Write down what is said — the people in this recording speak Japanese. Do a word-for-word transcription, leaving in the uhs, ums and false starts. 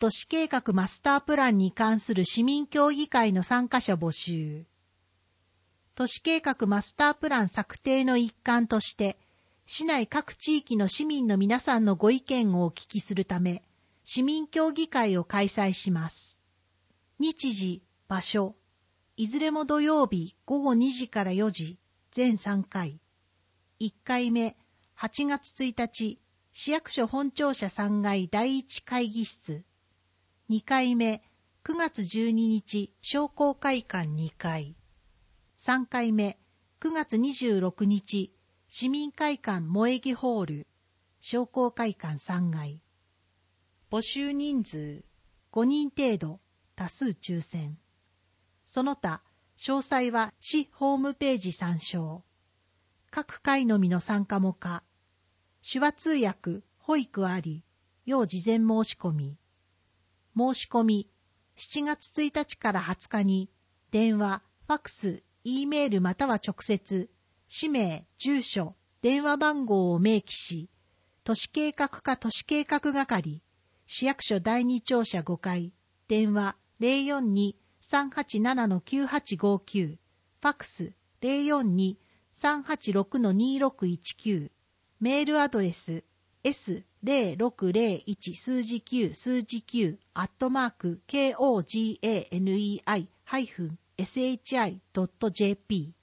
都市計画マスタープランに関する市民協議会の参加者募集。都市計画マスタープラン策定の一環として、市内各地域の市民の皆さんのご意見をお聞きするため、市民協議会を開催します。日時、場所、いずれも土曜日ごごにじからよじ、全さんかい。いっかいめ、はちがつついたち、市役所本庁舎さんがいだいいち会議室。にかいめ、くがつじゅうににち、商工会館にかい。さんかいめ、くがつにじゅうろくにち、市民会館萌木ホール、商工会館さんがい。募集人数、ごにん程度、多数抽選。その他、詳細は市ホームページ参照。各会のみの参加も可。手話通訳、保育あり、要事前申し込み。申し込み、しちがつついたちからはつかに、電話、ファクス、E メールまたは直接、氏名、住所、電話番号を明記し、都市計画課都市計画係、市役所だいに庁舎ごかい、電話 ゼロよんに さんはちなな きゅうはちごきゅう、ファクス ゼロよんに さんはちろく にろくいちきゅう、メールアドレス エスゼロろくゼロいち 数字きゅう数字きゅうアットマーク コガネイ エスエイチアイ ドット ジェーピー